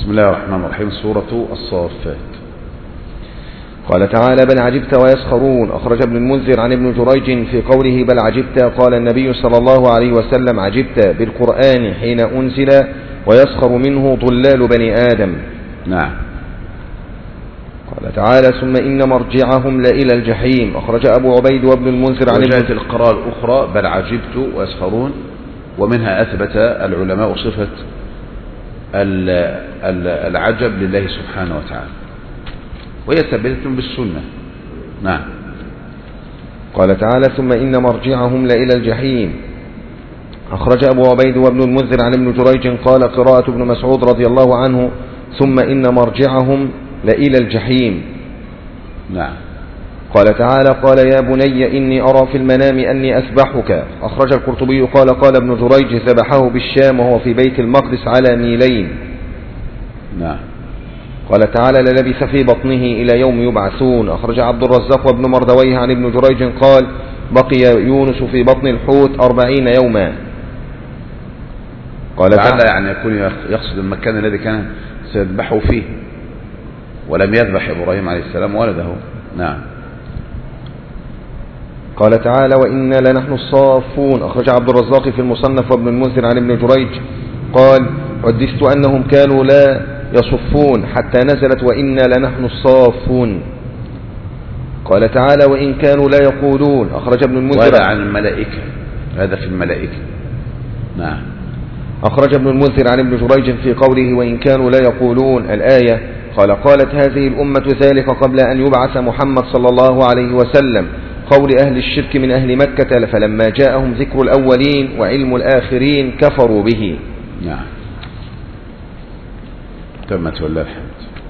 بسم الله الرحمن الرحيم. سورة الصافات. قال تعالى: بل عجبت ويسخرون. أخرج ابن المنذر عن ابن جريج في قوله بل عجبت قال النبي صلى الله عليه وسلم: عجبت بالقرآن حين أنزل ويسخر منه ضلال بني آدم. نعم. قال تعالى: ثم إن مرجعهم لإلى الجحيم. أخرج أبو عبيد وابن المنذر عن وجاءت القراءة الأخرى بل عجبت ويسخرون، ومنها أثبت العلماء صفة العجب لله سبحانه وتعالى، وهي ثابتة بالسنة. نعم. قال تعالى: ثم إن مرجعهم لإلى الجحيم. أخرج أبو عبيد وابن المنذر عن ابن جريج قال قراءة ابن مسعود رضي الله عنه: ثم إن مرجعهم لإلى الجحيم. نعم. قال تعالى: قال يا بني إني أرى في المنام أني أذبحك. أخرج القرطبي قال ابن جريج: ذبحه بالشام وهو في بيت المقدس على ميلين. نعم. قال تعالى: للبث في بطنه إلى يوم يبعثون. أخرج عبد الرزاق وابن مردويه عن ابن جريج قال: بقي يونس في بطن الحوت 40 يوما. قال تعالى يعني يكون يقصد المكان الذي كان سيذبحه فيه، ولم يذبح إبراهيم عليه السلام ولده. نعم. قال تعالى: وإنا لنحن الصافون. أخرج عبد الرزاق في المصنف وابن المنذر عن ابن جريج قال: حدثت أنهم كانوا لا يصفون حتى نزلت وإنا لنحن الصافون. قال تعالى: وإن كانوا لا يقولون. أخرج ابن المنذر وهذا عن الملائكة، هذا في الملائكة. نعم. أخرج ابن المنذر عن ابن جريج في قوله وإن كانوا لا يقولون الآية قال: قالت هذه الأمة ذلك قبل أن يبعث محمد صلى الله عليه وسلم، قول أهل الشرك من أهل مكة، فلما جاءهم ذكر الأولين وعلم الآخرين كفروا به. نعم. تمت ولله الحمد.